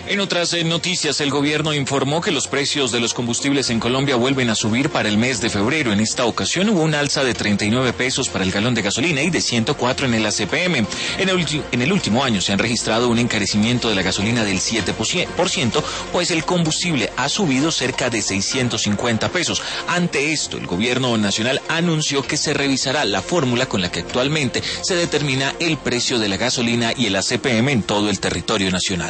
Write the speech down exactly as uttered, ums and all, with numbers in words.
En otras eh, noticias, el gobierno informó que los precios de los combustibles en Colombia vuelven a subir para el mes de febrero. En esta ocasión hubo un alza de treinta y nueve pesos para el galón de gasolina y de ciento cuatro en el A C P M. En el, en el último año se han registrado un encarecimiento de la gasolina del siete por ciento, pues el combustible ha subido cerca de seiscientos cincuenta pesos. Ante esto, el gobierno nacional anunció que se revisará la fórmula con la que actualmente se determina el precio de la gasolina y el A C P M en todo el territorio nacional.